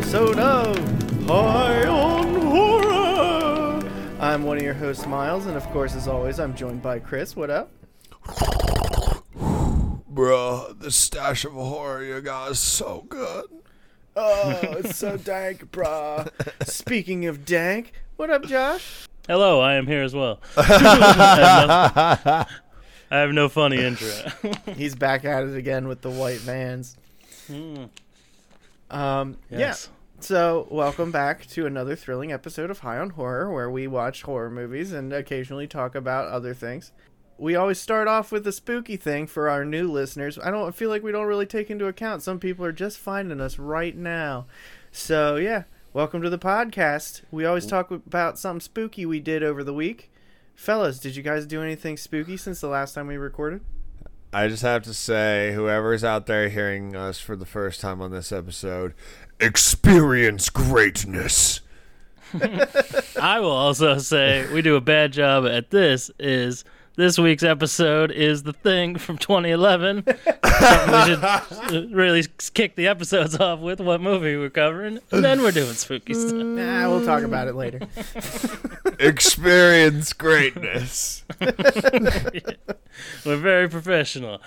episode of High on Horror. I'm one of your hosts, Miles, and of course, as always, I'm joined by Chris. What up? Bro, the stash of horror you got is so good. Oh, it's so dank, brah. Speaking of dank, what up, Josh? Hello, I am here as well. I have no funny intro. He's back at it again with the white vans. Yes. Yeah. So, welcome back to another thrilling episode of High on Horror, where we watch horror movies and occasionally talk about other things. We always start off with a spooky thing for our new listeners. I feel like we don't really take into account some people are just finding us right now. So, yeah, welcome to the podcast. We always talk about something spooky we did over the week. Fellas, did you guys do anything spooky since the last time we recorded? I just have to say, whoever's out there hearing us for the first time on this episode, experience greatness. I will also say we do a bad job at this week's episode is The Thing from 2011. We should really kick the episodes off with what movie we're covering, and then we're doing spooky stuff. Nah, we'll talk about it later. Experience greatness. We're very professional.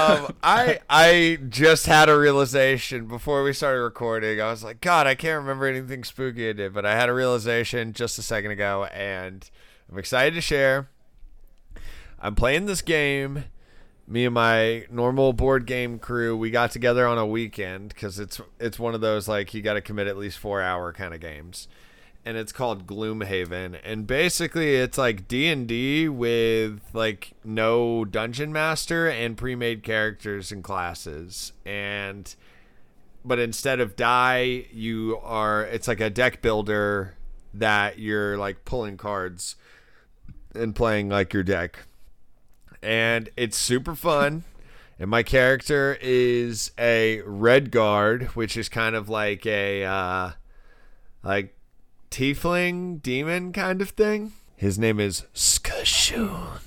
I just had a realization before we started recording. I was like, God, I can't remember anything spooky I did, but I had a realization just a second ago, and I'm excited to share. I'm playing this game. Me and my normal board game crew, we got together on a weekend because it's one of those, like, you got to commit at least 4 hour kind of games. And it's called Gloomhaven. And basically it's like D&D with, like, no dungeon master and pre-made characters and classes. But instead of die, it's like a deck builder that you're, like, pulling cards and playing, like, your deck. And it's super fun. And my character is a Red Guard, which is kind of like a tiefling demon kind of thing. His name is Skashun.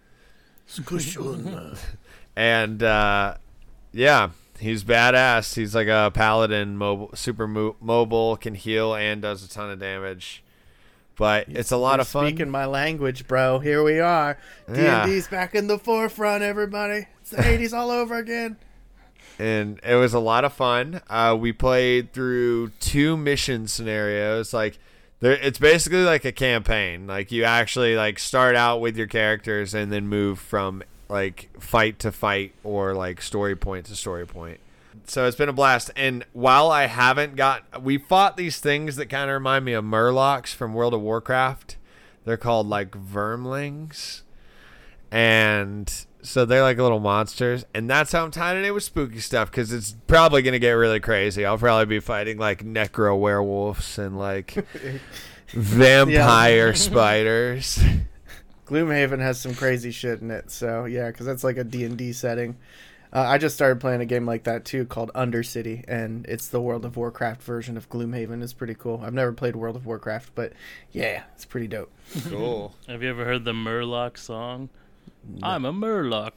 And yeah, he's badass. He's like a paladin, super mobile, can heal and does a ton of damage. But it's a lot of fun. Speaking my language, bro. Here we are. Yeah. D&D's back in the forefront, everybody. It's the 80s all over again. And it was a lot of fun. We played through 2 mission scenarios. Like, it's basically like a campaign. Like, you actually, like, start out with your characters and then move from, like, fight to fight or, like, story point to story point. So it's been a blast. And while we fought these things that kind of remind me of Murlocs from World of Warcraft. They're called, like, Vermlings. And so they're like little monsters. And that's how I'm tying it in with spooky stuff, because it's probably going to get really crazy. I'll probably be fighting, like, necro werewolves and, like, vampire spiders. Gloomhaven has some crazy shit in it. So, yeah, because that's like a D&D setting. I just started playing a game like that, too, called Undercity, and it's the World of Warcraft version of Gloomhaven. It's pretty cool. I've never played World of Warcraft, but, yeah, it's pretty dope. Cool. Have you ever heard the Murloc song? No. I'm a Murloc.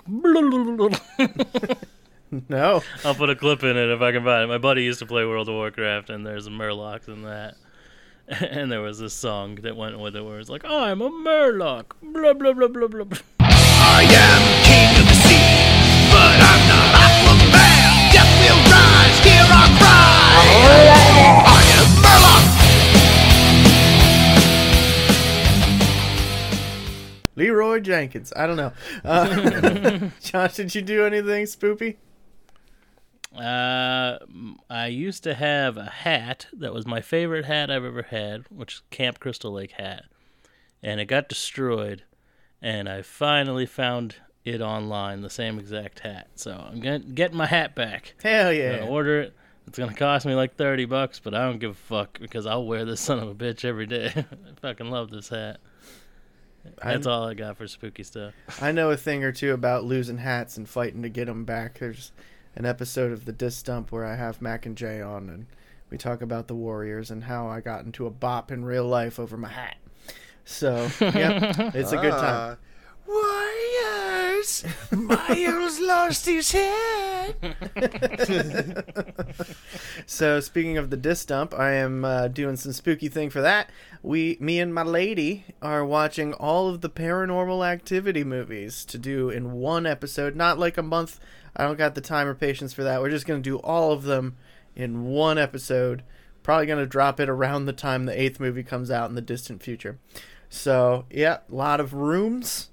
No. I'll put a clip in it if I can find it. My buddy used to play World of Warcraft, and there's Murlocs in that. And there was this song that went with it where it's like, I'm a Murloc. Blah, blah, blah, blah, blah. I am king of the sea, but I'm not Aquaman. Death will rise, hear our cry. I am Murloc. Leroy Jenkins. I don't know. Josh, did you do anything spoopy? I used to have a hat that was my favorite hat I've ever had, which is Camp Crystal Lake hat. And it got destroyed, and I finally found it online, the same exact hat. So I'm getting my hat back. Hell yeah. I'm gonna order it. It's gonna cost me like $30, but I don't give a fuck because I'll wear this son of a bitch every day. I fucking love this hat. That's all I got for spooky stuff. I know a thing or two about losing hats and fighting to get them back. There's an episode of the Disc Dump where I have Mac and Jay on, and we talk about the Warriors and how I got into a bop in real life over my hat. So, yeah, it's a good time. Warriors! Miles! Miles lost his head! So speaking of the disc dump, I am doing some spooky thing for that. Me and my lady are watching all of the Paranormal Activity movies to do in one episode, not like a month. I don't got the time or patience for that. We're just going to do all of them in one episode. Probably going to drop it around the time the 8th movie comes out in the distant future. So, yeah, a lot of rooms.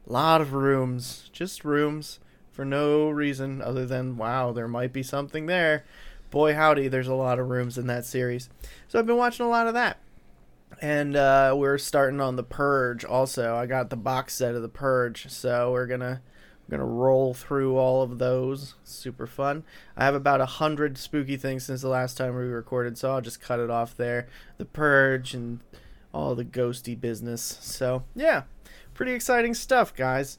Just rooms for no reason other than, wow, there might be something there. Boy, howdy, there's a lot of rooms in that series. So I've been watching a lot of that. And we're starting on The Purge also. I got the box set of The Purge, so we're gonna roll through all of those. Super fun. I have about 100 spooky things since the last time we recorded, so I'll just cut it off there. The Purge and all the ghosty business. So yeah, pretty exciting stuff, guys.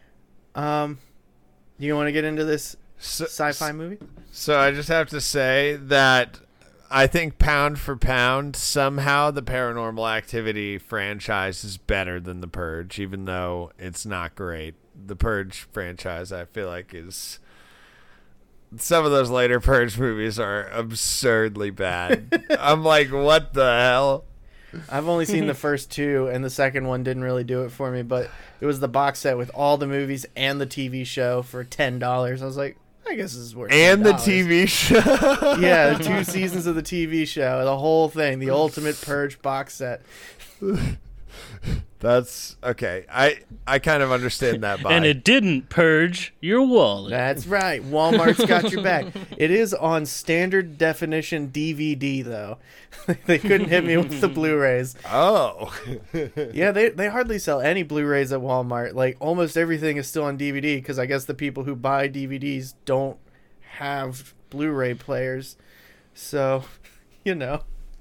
You want to get into this sci-fi movie? So I just have to say that I think pound for pound, somehow the Paranormal Activity franchise is better than The Purge, even though it's not great. The Purge franchise, I feel like, is... Some of those later Purge movies are absurdly bad. I'm like, what the hell? I've only seen the first two, and the second one didn't really do it for me, but it was the box set with all the movies and the TV show for $10. I was like, I guess this is worth $10. And the TV show. Yeah, the 2 seasons of the TV show, the whole thing, the ultimate Purge box set. That's okay. I kind of understand that. And it didn't purge your wallet. That's right. Walmart's got your back. It is on standard definition DVD, though. They couldn't hit me with the Blu-rays. Oh. Yeah, they hardly sell any Blu-rays at Walmart. Like, almost everything is still on DVD, because I guess the people who buy DVDs don't have Blu-ray players. So, you know.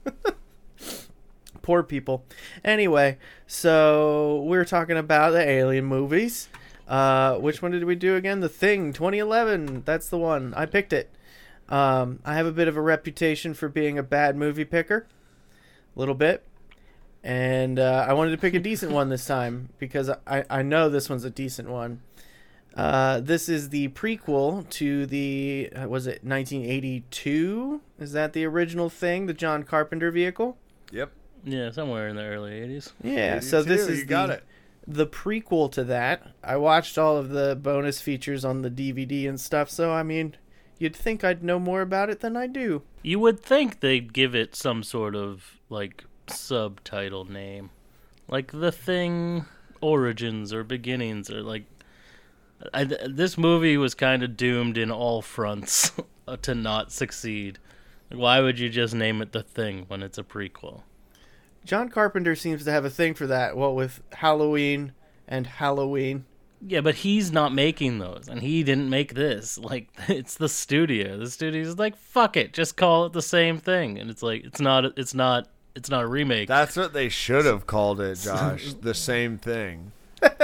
Poor people. Anyway, so we're talking about the Alien movies. Which one did we do again? The Thing, 2011. That's the one. I picked it. I have a bit of a reputation for being a bad movie picker. A little bit. And I wanted to pick a decent one this time, because I know this one's a decent one. This is the prequel to the, was it 1982? Is that the original Thing, the John Carpenter vehicle? Yep. Yeah, somewhere in the early 80s. Yeah, so this is the prequel to that. I watched all of the bonus features on the DVD and stuff, so I mean, you'd think I'd know more about it than I do. You would think they'd give it some sort of, like, subtitle name. Like The Thing Origins or Beginnings, or like... this movie was kind of doomed in all fronts to not succeed. Why would you just name it The Thing when it's a prequel? John Carpenter seems to have a thing for that, what with Halloween and Halloween. Yeah, but he's not making those, and he didn't make this. Like, it's the studio. The studio's like, fuck it, just call it the same thing. And it's like, it's not a remake. That's what they should have called it, Josh. The Same Thing.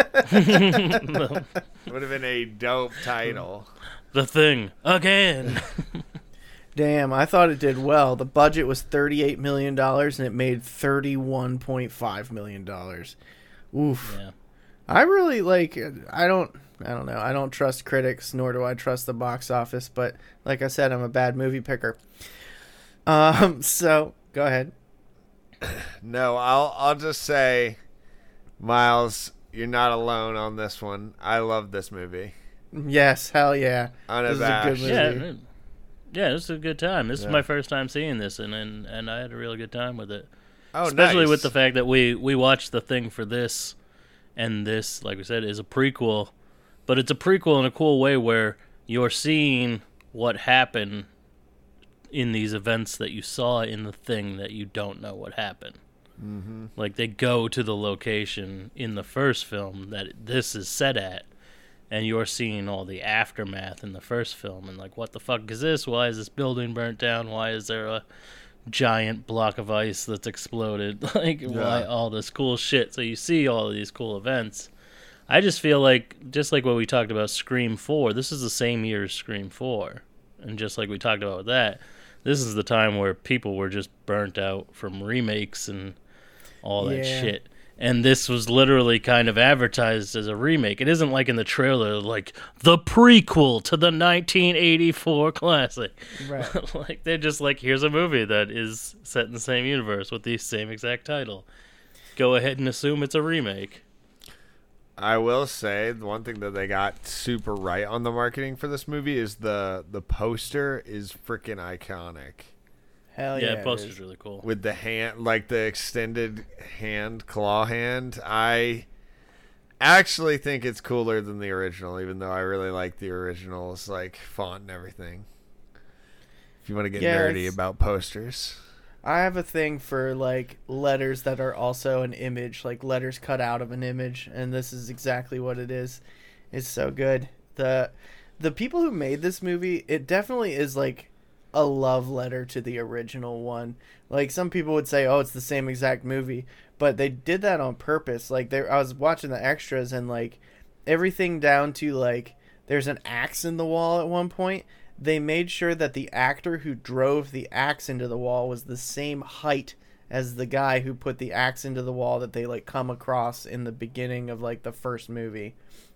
Would have been a dope title. The Thing again. Damn, I thought it did well. The budget was $38 million, and it made $31.5 million. Oof. Yeah. I really, I don't know. I don't trust critics, nor do I trust the box office, but like I said, I'm a bad movie picker. So, go ahead. No, I'll just say, Miles, you're not alone on this one. I love this movie. Yes, hell yeah. Unabashed. This is a good movie. Yeah, this is a good time. This is my first time seeing this, and I had a really good time with it. Oh, especially nice. with the fact that we watched The Thing for this, and this, like we said, is a prequel, but it's a prequel in a cool way where you're seeing what happened in these events that you saw in The Thing that you don't know what happened. Mm-hmm. Like, they go to the location in the first film that this is set at, and you're seeing all the aftermath in the first film, and like, what the fuck is this? Why is this building burnt down? Why is there a giant block of ice that's exploded? Like, why all this cool shit? So you see all of these cool events. I just feel like, just like what we talked about Scream 4, this is the same year as Scream 4. And just like we talked about with that, this is the time where people were just burnt out from remakes and all that shit. And this was literally kind of advertised as a remake. It isn't like in the trailer, like the prequel to the 1984 classic. Right. Like they're just like, here's a movie that is set in the same universe with the same exact title. Go ahead and assume it's a remake. I will say the one thing that they got super right on the marketing for this movie is the poster is freaking iconic. Hell Yeah, yeah. poster's really cool. With the hand, like the extended hand, claw hand. I actually think it's cooler than the original, even though I really like the original's like font and everything. If you want to get nerdy about posters. I have a thing for like letters that are also an image, like letters cut out of an image, and this is exactly what it is. It's so good. The people who made this movie, it definitely is like a love letter to the original one. Like some people would say, "Oh, it's the same exact movie," but they did that on purpose. Like I was watching the extras and like everything down to like there's an axe in the wall at one point. They made sure that the actor who drove the axe into the wall was the same height as the guy who put the axe into the wall that they like come across in the beginning of like the first movie.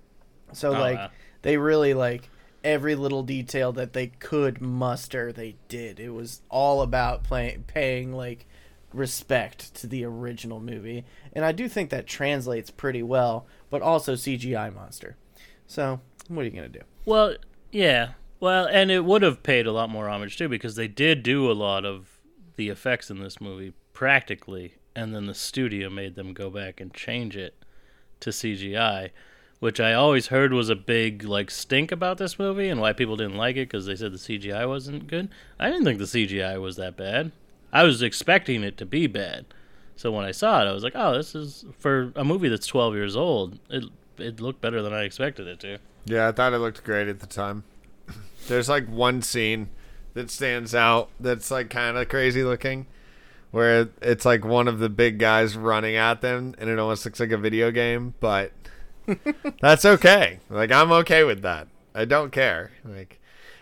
So they really like every little detail that they could muster, they did. It was all about paying like respect to the original movie, and I do think that translates pretty well. But also CGI monster. So what are you gonna do? Well, yeah. Well, and it would have paid a lot more homage, too, because they did do a lot of the effects in this movie practically, and then the studio made them go back and change it to CGI, which I always heard was a big, like, stink about this movie and why people didn't like it, because they said the CGI wasn't good. I didn't think the CGI was that bad. I was expecting it to be bad. So when I saw it, I was like, oh, this is, for a movie that's 12 years old, it looked better than I expected it to. Yeah, I thought it looked great at the time. There's like one scene that stands out that's like kind of crazy looking, where it's like one of the big guys running at them and it almost looks like a video game, but that's okay. Like I'm okay with that. I don't care. Like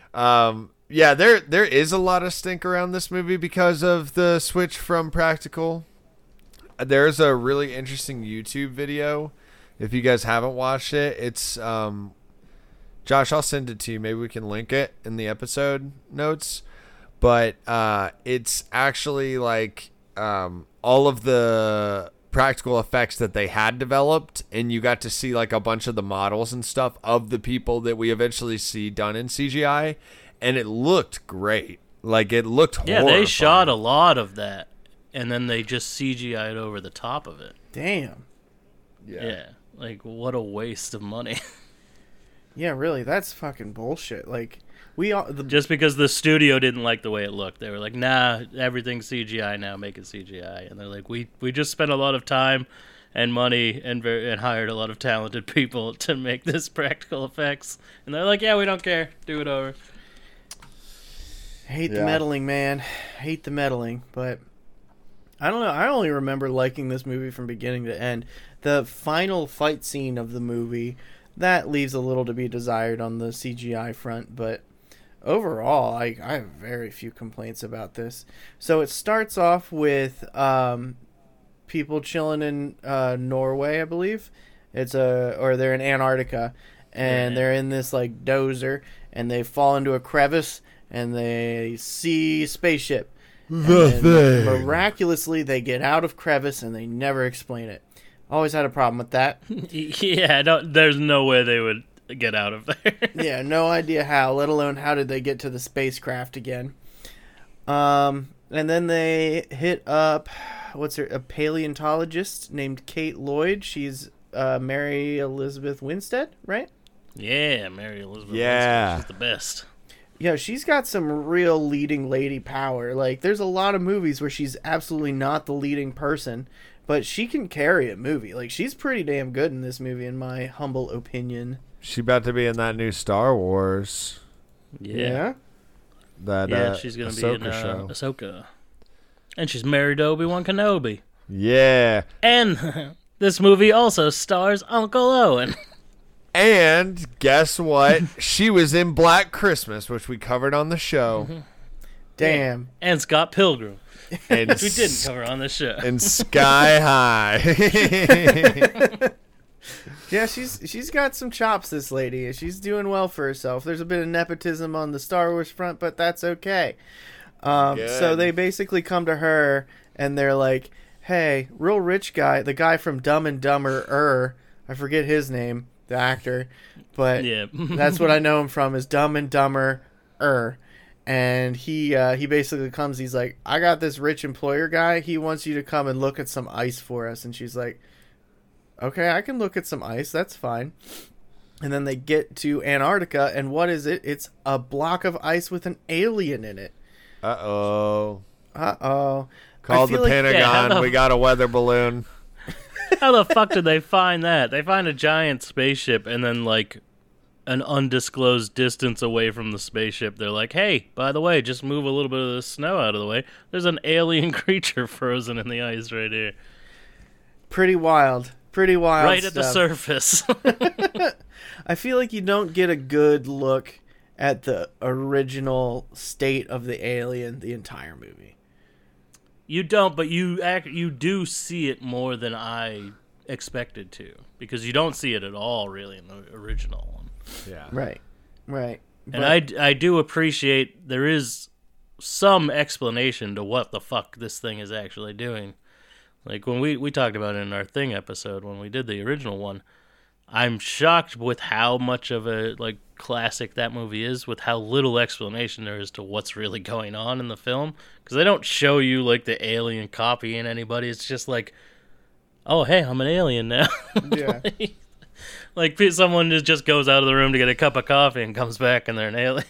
yeah, there is a lot of stink around this movie because of the switch from practical. There's a really interesting YouTube video. If you guys haven't watched it, it's Josh, I'll send it to you. Maybe we can link it in the episode notes. But it's actually like all of the practical effects that they had developed, and you got to see like a bunch of the models and stuff of the people that we eventually see done in CGI, and it looked great. Like it looked horrifying. Yeah, they shot a lot of that, and then they just CGI'd over the top of it. Damn. Yeah, like what a waste of money. Yeah, really, that's fucking bullshit. Like, just because the studio didn't like the way it looked, they were like, "Nah, everything's CGI now. Make it CGI." And they're like, "We just spent a lot of time and money and hired a lot of talented people to make this practical effects." And they're like, "Yeah, we don't care. Do it over." Hate the meddling, man. Hate the meddling, but I don't know. I only remember liking this movie from beginning to end. The final fight scene of the movie, that leaves a little to be desired on the CGI front, but overall, I have very few complaints about this. So it starts off with people chilling in Norway, I believe. Or they're in Antarctica, and they're in this like dozer, and they fall into a crevice, and they see spaceship. Miraculously, they get out of crevice, and they never explain it. Always had a problem with that. Yeah, there's no way they would get out of there. Yeah, no idea how, let alone how did they get to the spacecraft again. And then they hit up, a paleontologist named Kate Lloyd. She's Mary Elizabeth Winstead, right? Yeah, Mary Elizabeth Winstead. She's the best. Yeah, she's got some real leading lady power. Like, there's a lot of movies where she's absolutely not the leading person, but she can carry a movie. Like, she's pretty damn good in this movie, in my humble opinion. She about to be in that new Star Wars. Yeah? She's going to be in show. Ahsoka. And she's married to Obi-Wan Kenobi. Yeah. And this movie also stars Uncle Owen. And guess what? She was in Black Christmas, which we covered on the show. Damn. And Scott Pilgrim. And We didn't cover on this show. and Sky High. Yeah, she's got some chops, this lady. She's doing well for herself. There's a bit of nepotism on the Star Wars front, but that's okay. So Good. they basically come to her, and they're like, hey, real rich guy, the guy from Dumb and Dumber, I forget his name, the actor, but Yeah. that's what I know him from, is Dumb and Dumber, and he basically comes, he's like, I got this rich employer guy, he wants you to come and look at some ice for us. And she's like, okay, I can look at some ice, that's fine. And then they get to Antarctica, and what is it? It's a block of ice with an alien in it. Uh-oh. Uh-oh. Call I the feel like- Pentagon. Yeah. We got a weather balloon. How the fuck did they find that? They find a giant spaceship and then, like, an undisclosed distance away from the spaceship, they're like, hey, by the way, just move a little bit of the snow out of the way. There's an alien creature frozen in the ice right here. Pretty wild. Pretty wild Right at the stuff. surface. I feel like you don't get a good look at the original state of the alien the entire movie. You don't, but you do see it more than I expected to, because you don't see it at all really in the original one. Yeah. Right. And I do appreciate there is some explanation to what the fuck this thing is actually doing. Like when we talked about it in our Thing episode when we did the original one, I'm shocked with how much of a like classic that movie is, with how little explanation there is to what's really going on in the film, because they don't show you like the alien copying anybody. It's just like, oh hey, I'm an alien now. Yeah. Like someone just goes out of the room to get a cup of coffee and comes back and they're an alien.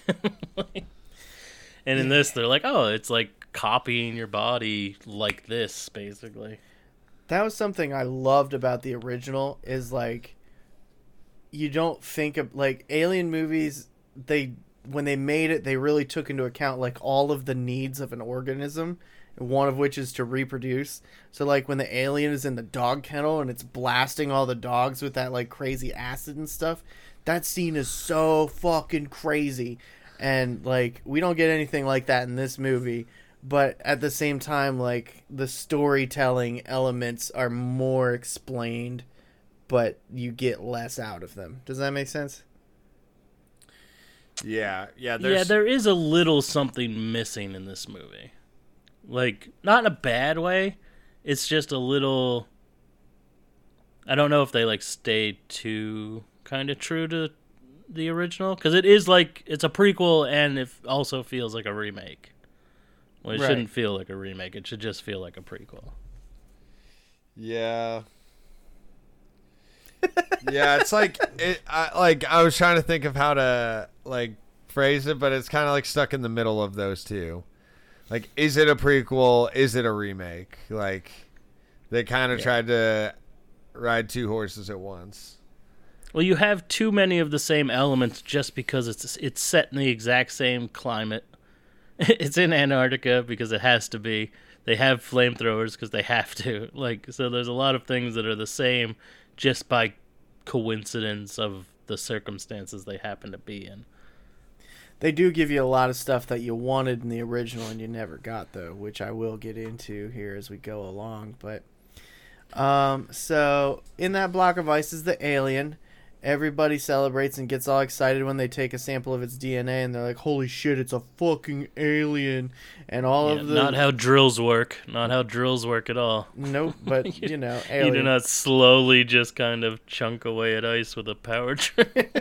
And in this, they're like, oh, it's like copying your body like this, basically. That was something I loved about the original, is like, you don't think of like alien movies, when they made it, they really took into account like all of the needs of an organism, one of which is to reproduce. So like when the alien is in the dog kennel and it's blasting all the dogs with that like crazy acid and stuff, that scene is so fucking crazy. And like we don't get anything like that in this movie, but at the same time, like the storytelling elements are more explained, but you get less out of them. Does that make sense? Yeah. Yeah, there is a little something missing in this movie. Like, not in a bad way. It's just a little... I don't know if they, like, stayed too kind of true to the original. Because it is, like, it's a prequel and it also feels like a remake. Well, it Right. shouldn't feel like a remake. It should just feel like a prequel. Yeah. Yeah, it's like I was trying to think of how to like phrase it, but it's kind of like stuck in the middle of those two. Like, is it a prequel? Is it a remake? Like, they kind of tried to ride two horses at once. Well, you have too many of the same elements just because it's set in the exact same climate. It's in Antarctica because it has to be. They have flamethrowers because they have to. Like, so there's a lot of things that are the same just by coincidence of the circumstances they happen to be in. They do give you a lot of stuff that you wanted in the original and you never got, though, which I will get into here as we go along. But so in that block of ice is the alien. Everybody celebrates and gets all excited when they take a sample of its DNA, and they're like, holy shit, it's a fucking alien. And all Yeah, of the... not how drills work. Not how drills work at all. Nope, but, you know, You alien. do not slowly just kind of chunk away at ice with a power drill.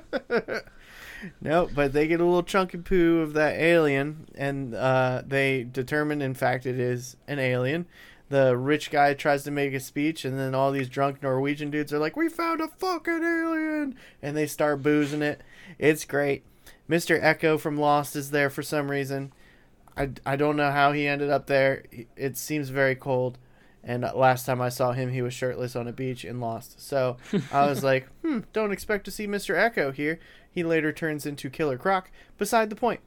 Nope, but they get a little chunky poo of that alien, and they determine, in fact, it is an alien. The rich guy tries to make a speech, and then all these drunk Norwegian dudes are like, we found a fucking alien! And they start boozing it. It's great. Mr. Echo from Lost is there for some reason. I don't know how he ended up there. It seems very cold. And last time I saw him, he was shirtless on a beach in Lost. So I was like, don't expect to see Mr. Echo here. He later turns into Killer Croc. Beside the point.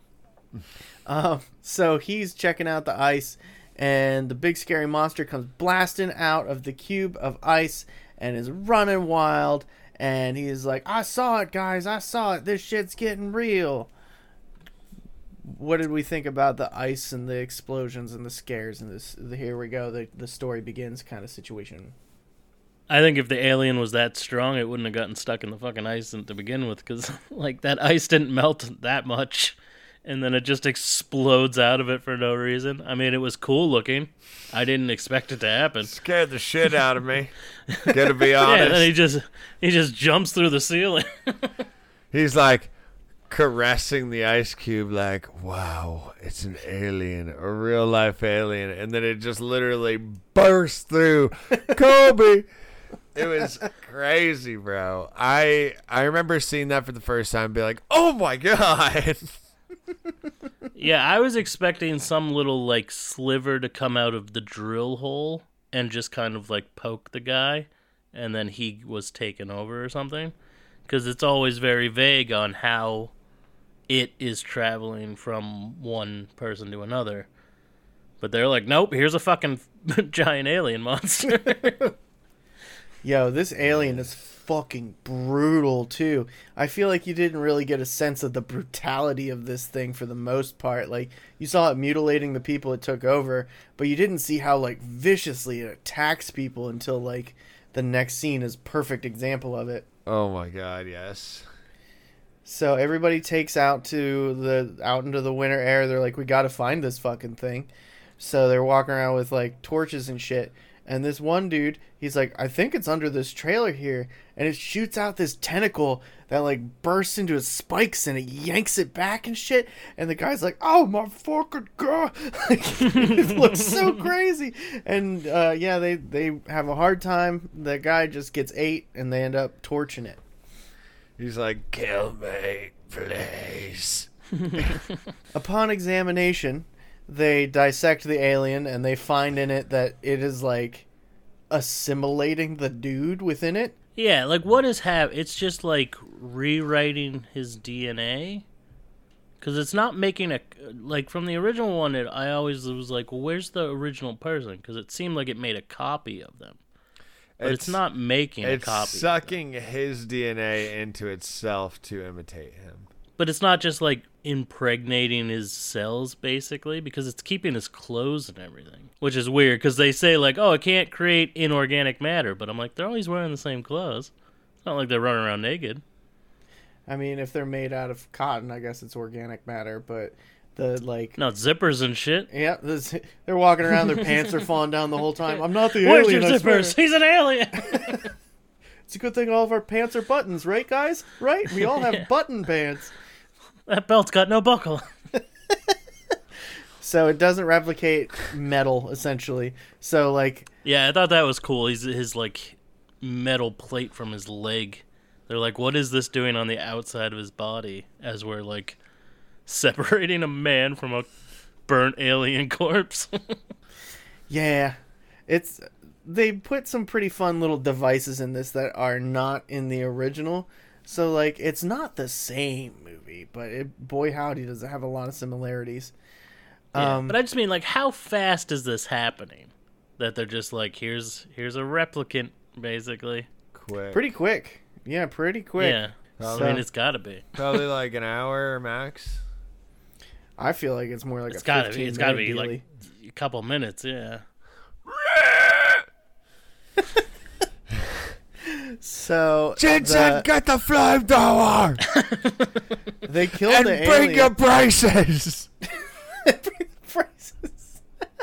So he's checking out the ice, and the big scary monster comes blasting out of the cube of ice and is running wild. And he's like, I saw it, guys. I saw it. This shit's getting real. What did we think about the ice and the explosions and the scares and here we go, the story begins kind of situation? I think if the alien was that strong, it wouldn't have gotten stuck in the fucking ice to begin with, because like that ice didn't melt that much, and then it just explodes out of it for no reason. I mean, it was cool looking. I didn't expect it to happen. Scared the shit out of me. Gotta be Yeah, honest. and then he just jumps through the ceiling. He's like caressing the ice cube like, wow, it's an alien, a real life alien. And then it just literally bursts through. Kobe! It was crazy, bro. I remember seeing that for the first time and be like, oh my God. Yeah, I was expecting some little like sliver to come out of the drill hole and just kind of like poke the guy, and then he was taken over or something. Because it's always very vague on how it is traveling from one person to another. But they're like, nope, here's a fucking giant alien monster. Yo, this alien is fucking brutal too. I feel like you didn't really get a sense of the brutality of this thing for the most part. Like, you saw it mutilating the people it took over, but you didn't see how like viciously it attacks people until like the next scene is a perfect example of it. Oh my God, yes. So everybody takes out into the winter air. They're like, we got to find this fucking thing. So they're walking around with like torches and shit. And this one dude, he's like, I think it's under this trailer here. And it shoots out this tentacle that like bursts into its spikes and it yanks it back and shit. And the guy's like, oh my fucking God. It looks so crazy. And yeah, they have a hard time. The guy just gets ate and they end up torching it. He's like, kill me, please. Upon examination, they dissect the alien and they find in it that it is like assimilating the dude within it. Yeah, like what is it's just like rewriting his DNA? Because it's not making like from the original one, I always was like, well, where's the original person? Because it seemed like it made a copy of them. But it's not making a copy. It's sucking his DNA into itself to imitate him. But it's not just like impregnating his cells, basically, because it's keeping his clothes and everything. Which is weird, because they say, like, oh, it can't create inorganic matter. But I'm like, they're always wearing the same clothes. It's not like they're running around naked. I mean, if they're made out of cotton, I guess it's organic matter, but the, like... No, zippers and shit. Yeah, they're walking around, their pants are falling down the whole time. I'm not the Where's alien, your I swear. zippers? He's an alien! It's a good thing all of our pants are buttons, right, guys? Right? We all have button pants. That belt's got no buckle. So it doesn't replicate metal, essentially. So, like... Yeah, I thought that was cool. His like, metal plate from his leg. They're like, what is this doing on the outside of his body? As we're, like, separating a man from a burnt alien corpse. Yeah. They put some pretty fun little devices in this that are not in the original. So, like, it's not the same movie, but boy howdy does it have a lot of similarities. Yeah, but I just mean, like, how fast is this happening? That they're just like, here's a replicant, basically. Quick. Pretty quick. Yeah, pretty quick. Yeah. So, I mean, it's gotta be. Probably like an hour max. I feel like it's more like It's a gotta 15 be. It's gotta minute be dealie. like a couple minutes, yeah. So Jensen, get the flamethrower they killed and the bring alien. your braces. Phrases.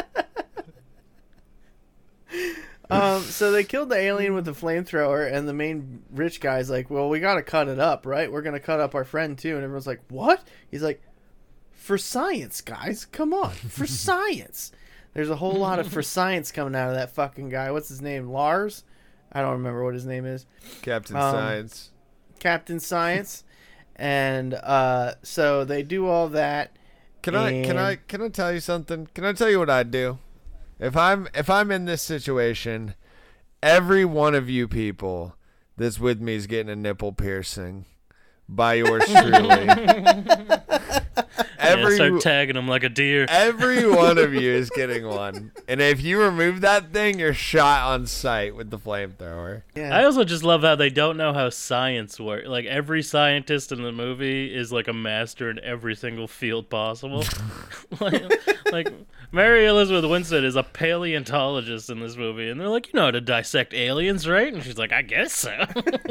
So they killed the alien with the flamethrower, and the main rich guy's like, well, we gotta cut it up, right? We're gonna cut up our friend too. And everyone's like, what? He's like, for science, guys, come on, for science. There's a whole lot of for science coming out of that fucking guy. What's his name? Lars? I don't remember what his name is. Captain Science. Captain Science. And so they do all that. Can I tell you something? Can I tell you what I'd do? If I'm in this situation, every one of you people that's with me is getting a nipple piercing by yours truly. start tagging them like a deer. Every one of you is getting one. And if you remove that thing, you're shot on sight with the flamethrower. Yeah. I also just love how they don't know how science works. Like, every scientist in the movie is like a master in every single field possible. like Mary Elizabeth Winstead is a paleontologist in this movie, and they're like, you know how to dissect aliens, right? And she's like, I guess so.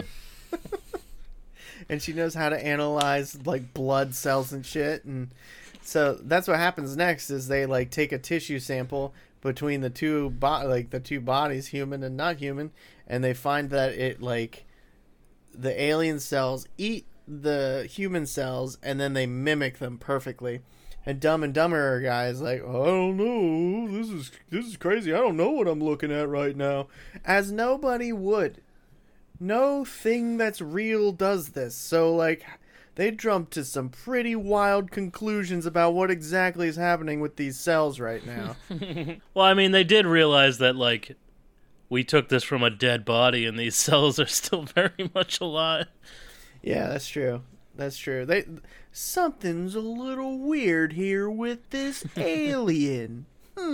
And she knows how to analyze like blood cells and shit, and so that's what happens next is they like take a tissue sample between the two bodies, human and not human, and they find that it like the alien cells eat the human cells and then they mimic them perfectly. And Dumb and Dumber guy is like, I don't know, this is crazy, I don't know what I'm looking at right now, as nobody would. No thing that's real does this. So, like, they jump to some pretty wild conclusions about what exactly is happening with these cells right now. Well, I mean, they did realize that, like, we took this from a dead body and these cells are still very much alive. Yeah, that's true. That's true. Something's a little weird here with this alien.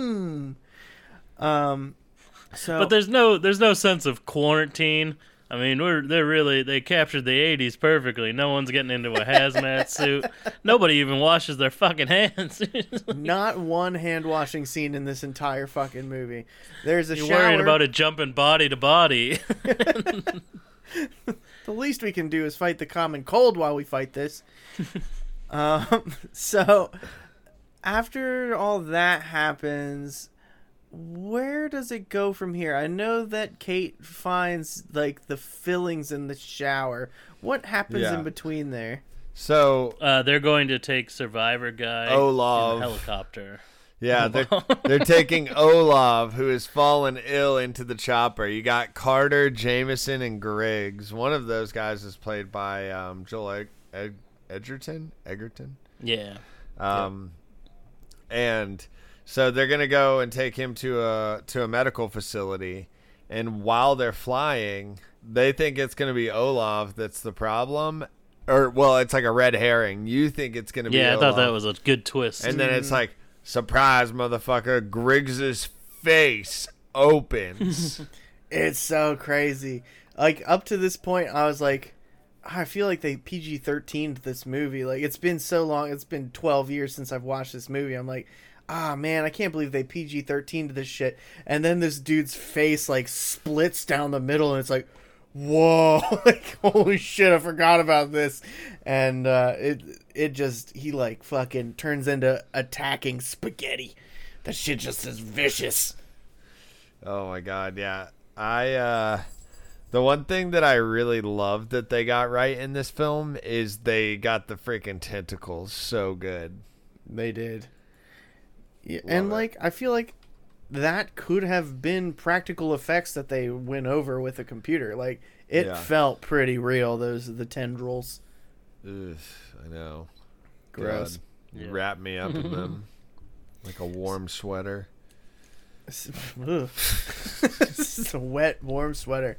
So, But there's no sense of quarantine. I mean, they captured the 80s perfectly. No one's getting into a hazmat suit. Nobody even washes their fucking hands. not one hand washing scene in this entire fucking movie. There's a You're shower. worrying about it jumping body to body. The least we can do is fight the common cold while we fight this. So after all that happens, where does it go from here? I know that Kate finds like the fillings in the shower. What happens in between there? So They're going to take Survivor guy Olaf. in a helicopter. yeah, they're taking Olaf, who has fallen ill, into the chopper. You got Carter, Jameson, and Griggs. One of those guys is played by Joel Edgerton. Yeah. And so they're gonna go and take him to a medical facility, and while they're flying, they think it's gonna be Olaf that's the problem, or well, it's like a red herring. You think it's gonna be Yeah, I Olaf. thought that was a good twist. And then it's like, surprise, motherfucker! Griggs's face opens. It's so crazy. Like up to this point, I was like, I feel like they PG-13'd this movie. Like it's been so long. It's been 12 years since I've watched this movie. I'm like, man, I can't believe they PG-13'd this shit. And then this dude's face like splits down the middle, and it's like, whoa, like holy shit, I forgot about this. And he like fucking turns into attacking spaghetti. That shit just is vicious. Oh my god, yeah. The one thing that I really loved that they got right in this film is they got the freaking tentacles so good. They did. Yeah, Love and it. like I feel like that could have been practical effects that they went over with a computer. Like it Yeah. felt pretty real. The tendrils. Ugh, I know. Gross. God, you Yeah. wrap me up in them like a warm sweater. Ugh. This is a wet, warm sweater.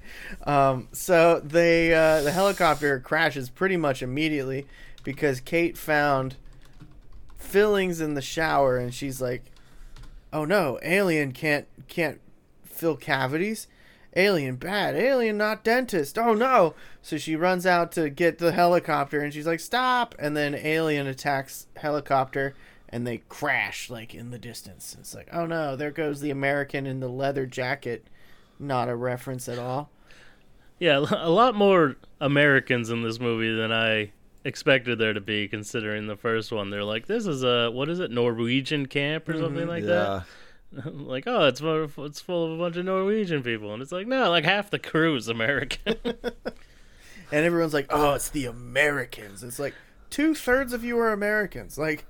So the helicopter crashes pretty much immediately because Kate found fillings in the shower, and she's like, "Oh no, alien can't fill cavities. Alien bad. Alien not dentist. Oh no!" So she runs out to get the helicopter, and she's like, "Stop!" And then alien attacks helicopter, and they crash like in the distance. It's like, oh no, there goes the American in the leather jacket. Not a reference at all. Yeah, a lot more Americans in this movie than I expected there to be, considering the first one. They're like, this is a, what is it, Norwegian camp or something like that? Like, oh, it's full of a bunch of Norwegian people. And it's like, no, like half the crew is American. And everyone's like, oh, it's the Americans. It's like 2/3 of you are Americans. Like,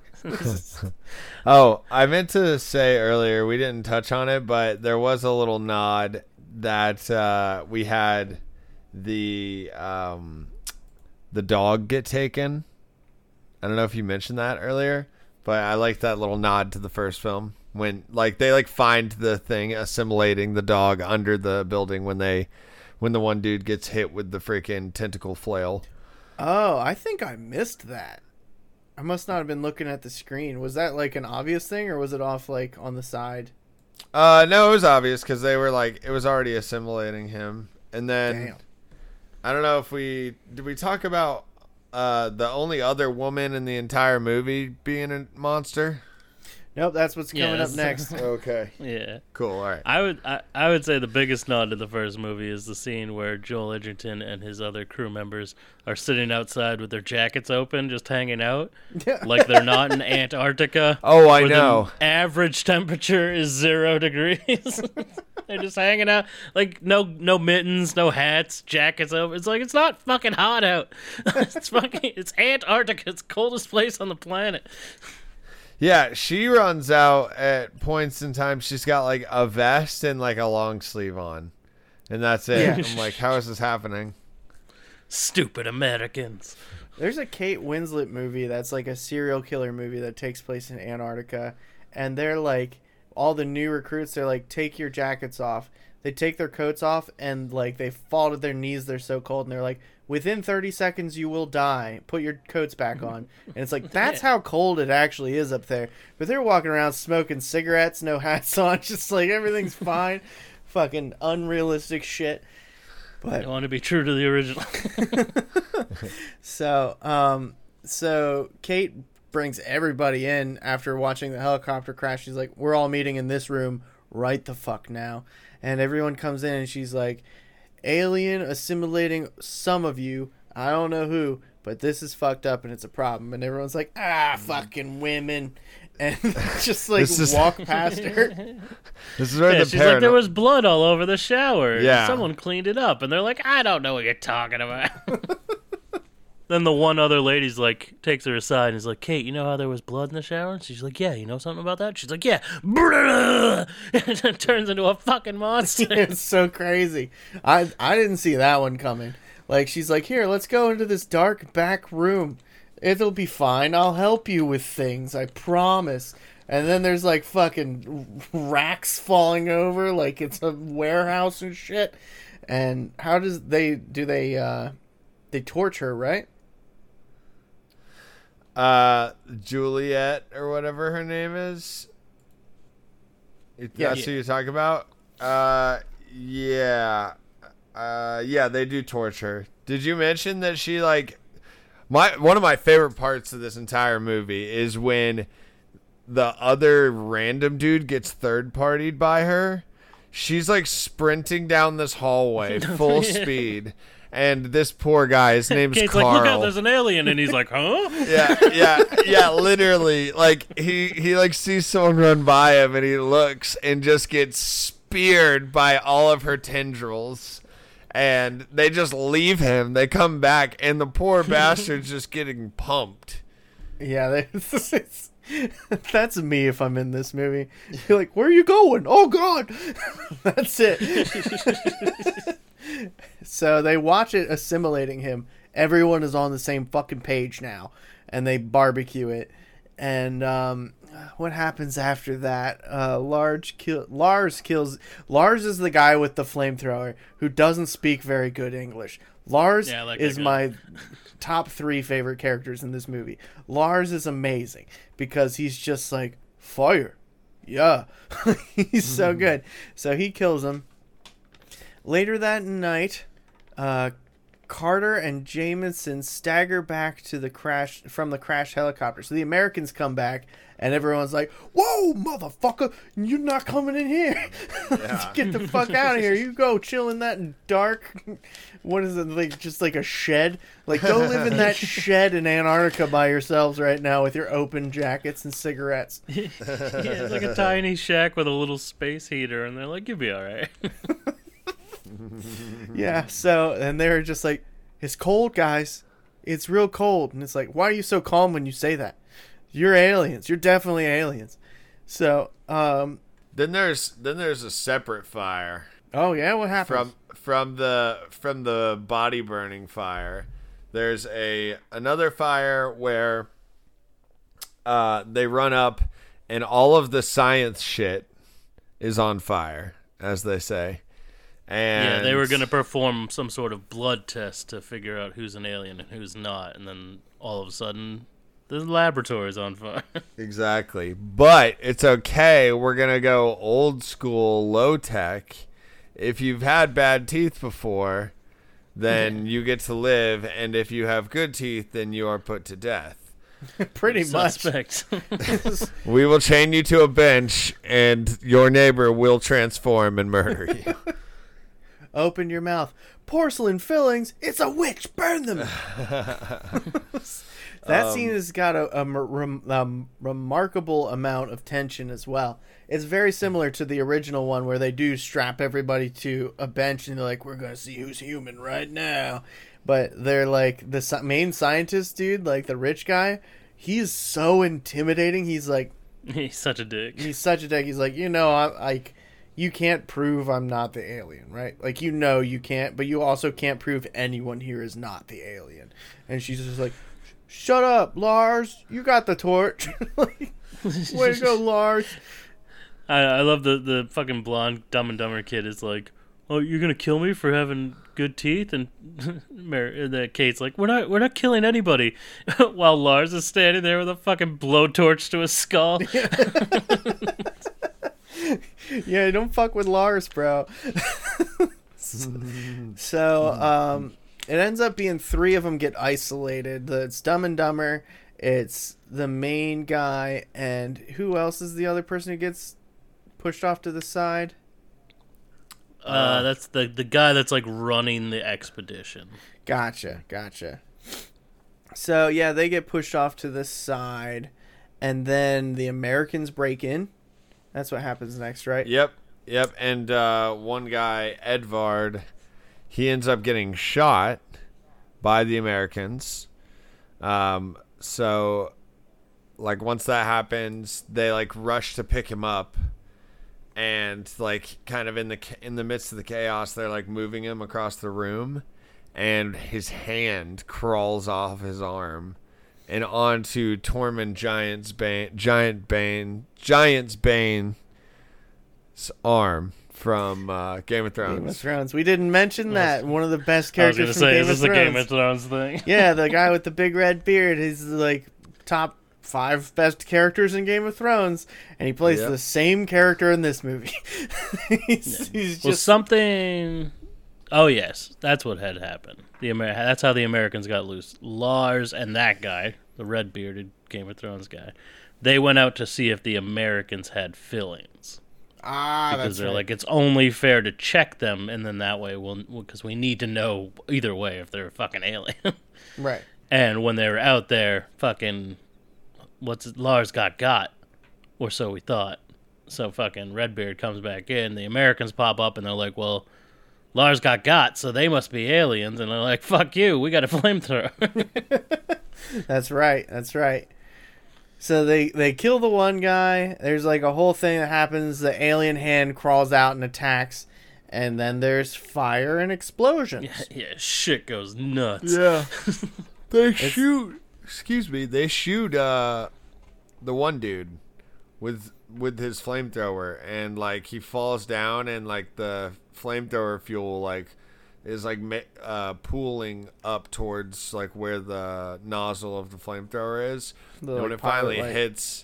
Oh, I meant to say earlier, we didn't touch on it, but there was a little nod that we had the dog get taken. I don't know if you mentioned that earlier, but I like that little nod to the first film when like they like find the thing assimilating the dog under the building when the one dude gets hit with the freaking tentacle flail. oh, I think I missed that. I must not have been looking at the screen. Was that like an obvious thing, or was it off like on the side? No, it was obvious because they were like, it was already assimilating him. And then, Damn. I don't know if did we talk about the only other woman in the entire movie being a monster? Nope, that's what's coming up Yes. next. Okay. Yeah. Cool, all right. I would say the biggest nod to the first movie is the scene where Joel Edgerton and his other crew members are sitting outside with their jackets open, just hanging out, Yeah. like they're not in Antarctica. Oh, I where know. The average temperature is 0 degrees. They're just hanging out, like no mittens, no hats, jackets open. It's like it's not fucking hot out. It's Antarctica. It's the coldest place on the planet. Yeah, she runs out at points in time. She's got like a vest and like a long sleeve on. And that's it. Yeah. I'm like, how is this happening? Stupid Americans. There's a Kate Winslet movie that's like a serial killer movie that takes place in Antarctica, and they're like, all the new recruits, they're like, take your jackets off. They take their coats off, and like they fall to their knees, they're so cold, and they're like, within 30 seconds you will die. Put your coats back on. And it's like, that's how cold it actually is up there. But they're walking around smoking cigarettes, no hats on, just like everything's fine. Fucking unrealistic shit. I But want to be true to the original. so Kate brings everybody in after watching the helicopter crash. She's like, we're all meeting in this room right the fuck now. And everyone comes in and she's like, alien assimilating some of you. I don't know who, but this is fucked up and it's a problem. And everyone's like, fucking women. And just like walk past her. This is where Yeah, the she's like, there was blood all over the shower. Yeah. Someone cleaned it up. And they're like, I don't know what you're talking about. Then the one other lady's like, takes her aside and is like, Kate, you know how there was blood in the shower? And she's like, yeah, you know something about that? She's like, yeah. And it turns into a fucking monster. It's so crazy. I didn't see that one coming. Like, she's like, here, let's go into this dark back room. It'll be fine. I'll help you with things. I promise. And then there's like fucking racks falling over, like it's a warehouse and shit. And how does they torch her, right? Juliet or whatever her name is. That's who you're talking about? Yeah, they do torture. Did you mention that she like one of my favorite parts of this entire movie is when the other random dude gets third partied by her. She's like sprinting down this hallway full speed. And this poor guy, his name's Kate's Carl. like, look out, there's an alien. And he's like, huh? Yeah, literally. Like, he like sees someone run by him, and he looks and just gets speared by all of her tendrils. And they just leave him. They come back, and the poor bastard's just getting pumped. Yeah, that's me if I'm in this movie. You're like, where are you going? Oh, God. That's it. So they watch it assimilating him. Everyone is on the same fucking page now. And they barbecue it. And what happens after that? Lars kills... Lars is the guy with the flamethrower who doesn't speak very good English. Lars is my top 3 favorite characters in this movie. Lars is amazing because he's just like, fire. Yeah. He's so good. So he kills him. Later that night, Carter and Jameson stagger back to the crash helicopter. So the Americans come back, and everyone's like, "Whoa, motherfucker! You're not coming in here! Get the fuck out of here! You go chill in that dark. What is it? Like just like a shed? Like go live in that shed in Antarctica by yourselves right now with your open jackets and cigarettes." Yeah, it's like a tiny shack with a little space heater. And they're like, you'll be all right. Yeah, so, and they're just like, it's cold, guys. It's real cold. And it's like, why are you so calm when you say that? You're aliens. You're definitely aliens. So, Then there's a separate fire. Oh, yeah? What happened? From the body burning fire. There's another fire where they run up and all of the science shit is on fire, as they say. And yeah, they were going to perform some sort of blood test to figure out who's an alien and who's not. And then all of a sudden, The laboratory's on fire. Exactly. But it's okay. We're going to go old school, low tech. If you've had bad teeth before, then you get to live. And if you have good teeth, then you are put to death. Pretty much. Suspect. We will chain you to a bench, and your neighbor will transform and murder you. Open your mouth. Porcelain fillings. It's a witch. Burn them. That scene has got a remarkable amount of tension as well. It's very similar to the original one where they do strap everybody to a bench and they're like, we're going to see who's human right now. But they're like, the main scientist dude, like the rich guy, he's so intimidating. He's like... He's such a dick. He's like, you can't prove I'm not the alien, right? Like, you can't, but you also can't prove anyone here is not the alien. And she's just like, shut up, Lars. You got the torch. Like, way to go, Lars. I love the fucking blonde Dumb and Dumber kid is like, oh, you're going to kill me for having good teeth? And Kate's like, we're not killing anybody. While Lars is standing there with a fucking blowtorch to his skull. Yeah, don't fuck with Lars, bro. So, it ends up being 3 of them get isolated. It's Dumb and Dumber, it's the main guy, and who else is the other person who gets pushed off to the side? That's the guy that's like running the expedition. Gotcha. So, yeah, they get pushed off to the side, and then the Americans break in. That's what happens next, right? Yep. And one guy, Edvard, he ends up getting shot by the Americans. So, like, once that happens, they, like, rush to pick him up. And, like, kind of in the midst of the chaos, they're, like, moving him across the room. And his hand crawls off his arm and onto Tormund Giant's Bane's arm from Game of Thrones. Game of Thrones. We didn't mention that. One of the best characters I was from going Game to of say, is this Thrones. a Game of Thrones thing? Yeah, the guy with the big red beard. He's like top 5 best characters in Game of Thrones, and he plays the same character in this movie. he's just something. Oh yes, that's what had happened. That's how the Americans got loose. Lars and that guy, the red-bearded Game of Thrones guy, they went out to see if the Americans had fillings. Because they're like, it's only fair to check them, and then that way because we need to know either way if they're a fucking alien. Right. And when they were out there, fucking, Lars got, or so we thought. So fucking Redbeard comes back in, the Americans pop up, and they're like, well, Lars got, so they must be aliens. And they're like, fuck you, we got a flamethrower. That's right. So they kill the one guy. There's like a whole thing that happens. The alien hand crawls out and attacks. And then there's fire and explosions. Yeah, shit goes nuts. Yeah. They shoot the one dude with his flamethrower, and like he falls down, and like the flamethrower fuel like is like pooling up towards like where the nozzle of the flamethrower is. And when it finally hits,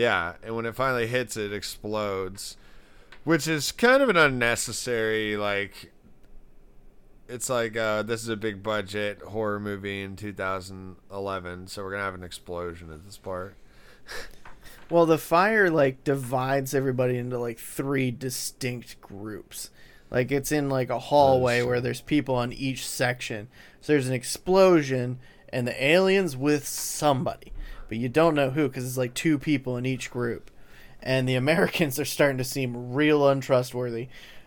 it explodes, which is kind of an unnecessary, like, it's like this is a big budget horror movie in 2011, so we're gonna have an explosion at this part. Well, the fire like divides everybody into like 3 distinct groups. Like it's in like a hallway where there's people on each section. So there's an explosion and the aliens with somebody, but you don't know who because it's like 2 people in each group. And the Americans are starting to seem real untrustworthy.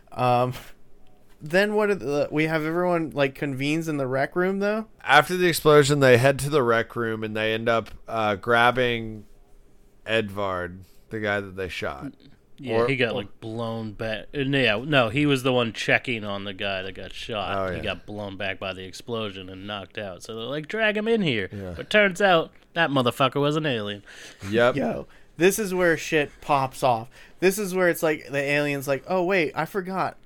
Then we have everyone like convenes in the rec room though. After the explosion, they head to the rec room and they end up grabbing Edvard, the guy that they shot. Yeah, he got like blown back. No, he was the one checking on the guy that got shot. Oh, yeah. He got blown back by the explosion and knocked out. So they're like, drag him in here. Yeah. But turns out that motherfucker was an alien. Yep. Yo, this is where shit pops off. This is where it's like the alien's like, oh wait, I forgot.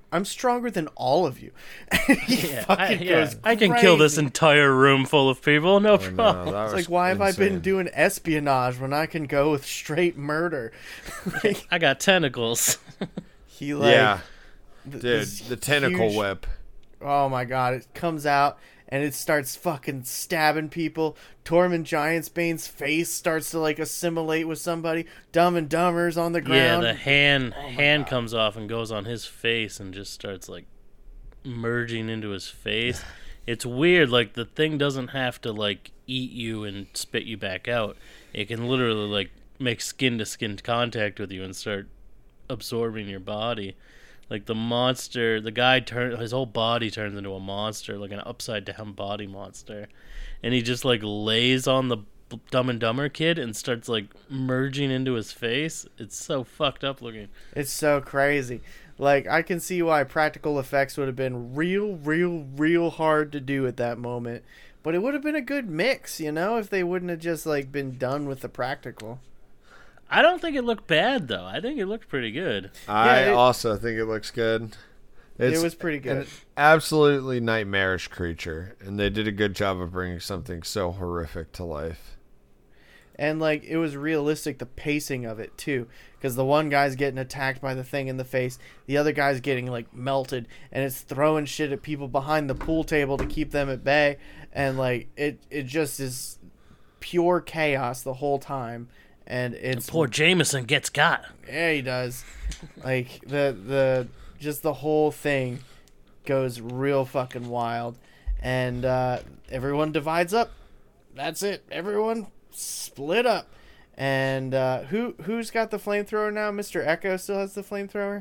I'm stronger than all of you. He fucking goes I can kill this crazy. entire room full of people, no problem. No, that It's was like, why have I been insane. doing espionage when I can go with straight murder? Like, I got tentacles. he like, Yeah, th- dude, this the tentacle huge- whip. Oh my god! It comes out and it starts fucking stabbing people. Tormund Giantsbane's face starts to like assimilate with somebody. Dumb and Dumber's on the Yeah, ground. the hand comes off and goes on his face and just starts like merging into his face. It's weird. Like the thing doesn't have to like eat you and spit you back out. It can literally like make skin to skin contact with you and start absorbing your body. Like the monster, the guy his whole body turns into a monster, like an upside down body monster, and he just like lays on the Dumb and Dumber kid and starts like merging into his face. It's so fucked up looking. It's so crazy. Like, I can see why practical effects would have been real hard to do at that moment. But it would have been a good mix, you know, if they wouldn't have just, like, been done with the practical. I don't think it looked bad though. I think it looked pretty good. I it- also think it looks good. It was pretty good. An absolutely nightmarish creature, and they did a good job of bringing something so horrific to life. And, like, it was realistic, the pacing of it, too. Because the one guy's getting attacked by the thing in the face. The other guy's getting, like, melted. And it's throwing shit at people behind the pool table to keep them at bay. And, like, it just is pure chaos the whole time. And it's... Poor Jameson gets got. Yeah, he does. Like, the just the whole thing goes real fucking wild. And everyone divides up. That's it. Everyone split up. And who's got the flamethrower now? Mr. Echo still has the flamethrower?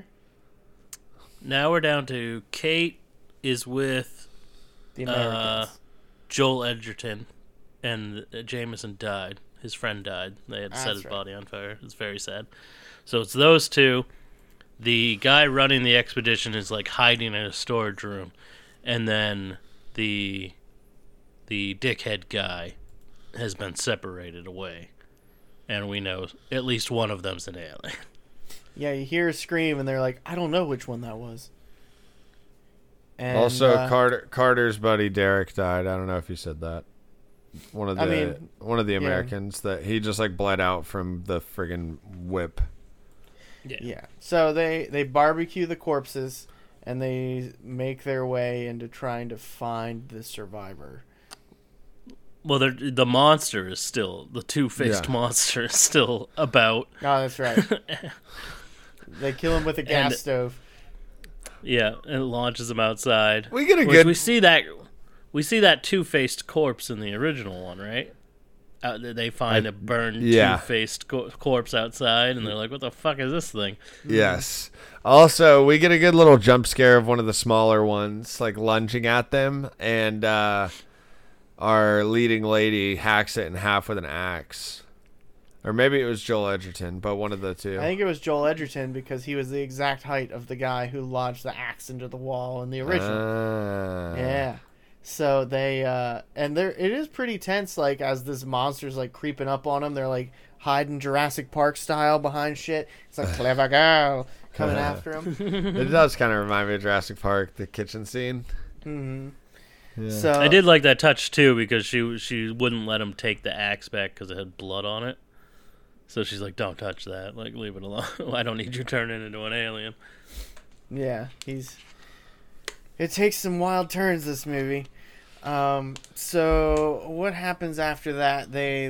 Now we're down to Kate is with The Americans. Joel Edgerton, and Jameson died. His friend died. They had set That's his right. body on fire. It's very sad. So it's those two. The guy running the expedition is like hiding in a storage room, and then the dickhead guy has been separated away, and we know at least one of them's an alien. Yeah, you hear a scream, and they're like, I don't know which one that was. And, Also, Carter's buddy Derek died. I don't know if you said that. One of the yeah. Americans that he just like bled out from the friggin' whip. Yeah. So they barbecue the corpses, and they make their way into trying to find the survivor. Well, the monster is still the two-faced Yeah. monster is still about. Oh, that's right. They kill him with a gas And- stove. Yeah, and it launches him outside. We get a Which good. we see that two-faced corpse in the original one, right? They find a burned yeah. two-faced corpse outside, and they're like, "What the fuck is this thing?" Yes. Also, we get a good little jump scare of one of the smaller ones, like lunging at them, and our leading lady hacks it in half with an axe. Or maybe it was Joel Edgerton, but one of the two. I think it was Joel Edgerton because he was the exact height of the guy who lodged the axe into the wall in the original. Yeah. So they and it is pretty tense. Like as this monster's like creeping up on them, they're like hiding Jurassic Park style behind shit. It's like clever girl coming after him. It does kind of remind me of Jurassic Park, the kitchen scene. Hmm. Yeah. So I did like that touch too because she wouldn't let him take the axe back because it had blood on it. So she's like, "Don't touch that. Like, leave it alone. I don't need you turning into an alien." Yeah, it takes some wild turns, this movie. So what happens after that? They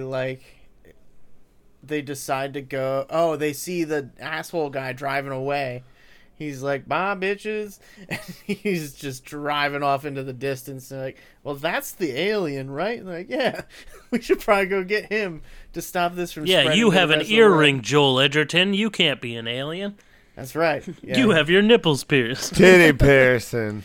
decide to go. Oh, they see the asshole guy driving away. He's like, "Bye, bitches." And he's just driving off into the distance. And like, well, that's the alien, right? And they're like, yeah, we should probably go get him to stop this from Yeah, spreading you to the have an rest of the world. earring, Joel Edgerton. You can't be an alien. That's right. Yeah. You have your nipples pierced. Titty Pearson.